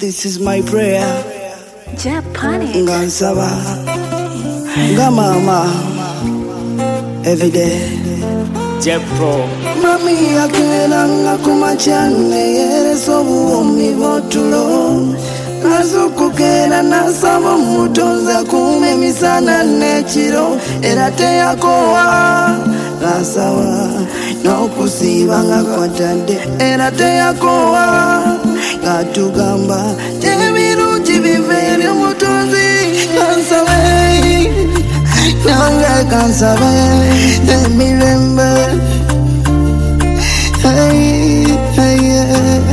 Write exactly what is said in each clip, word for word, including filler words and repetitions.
This is my prayer. Japani. Ngansaba. Ngamama. Every day. Jepro. Mami akela ngakumachane yere sobu omi votulo. Nazukukera nasaba mutonza kume misana nechiro. Erate yakowa. Nasawa. Nokusiba ngakwatande. Erate yakowa. Gatugamba. Tebiru jibivere mutonzi. Kansawe. Nanga kansawe. Mirembe. Hey, hey,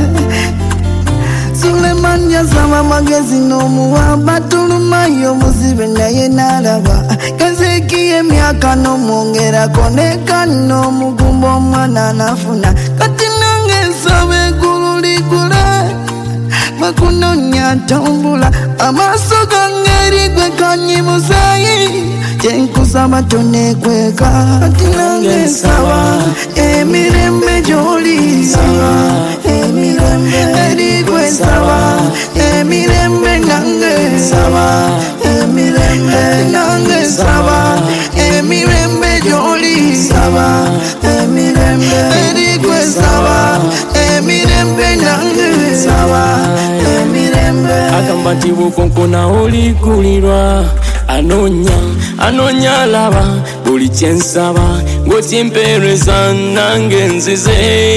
Suleman yazama magezi no muwa batulu mayo muzibe naye naraba kazeki emyaka no mwongera koneka no mugumbo mwana nafuna kati nange sabe kululikule makunonya tombula amaso gangeri gwe kanyimusayi jenkusaba tonekweka kati nange sawa emirembe joli sawa emirembe erigwe sawa emirembe nange sawa emirembe nange sawa emirembe joli sawa emirembe erigwe sawa emirembe nange sawa emirembe Akambati bukonkona oli kulirwa anonya anonya laba buli kyensaba ngotimpereza nange nzize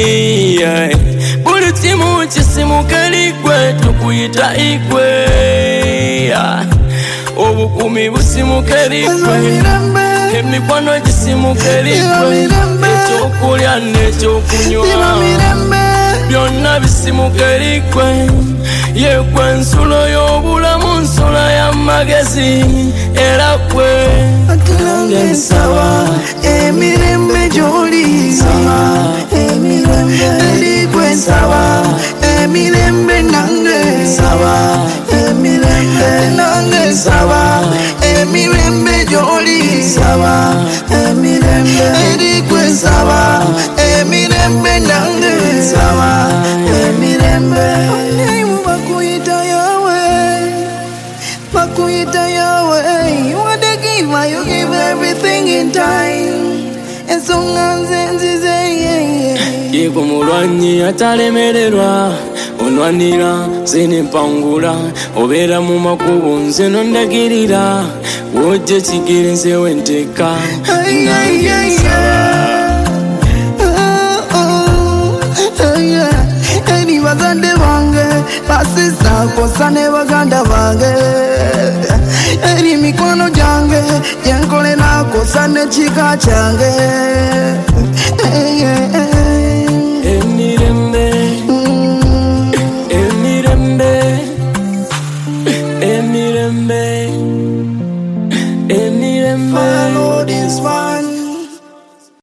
buli timu kisimuka likwe tukuyita ikwe obukumi busimuka likwe emikwano gisimuka likwe ekyokulya n'ekyokunywa byonna bisimuka likwe yekwe nsulo y'obulamu nsula y'amagezi era kwe nange sawa emirembe joli sawa emirembe erigwe sawa emirembe nange sawa emirembe nange sawa emirembe joli sawa emirembe erigwe sawa emirembe nange sawa emirembe bakuyita yawe bakuyita yawe you are the giver you give everything in time ensonga nze nzize yego mulwanyi atalemererwa onwanira zene mpangula obeera mu makubo nze nondagirira wojje kigere nze wenteka bagande bange basisa kosa ne baganda bange eri mikono jange yenkolera kosa ne chika change emirembe emirembe emirembe emirembe my Lord is fine.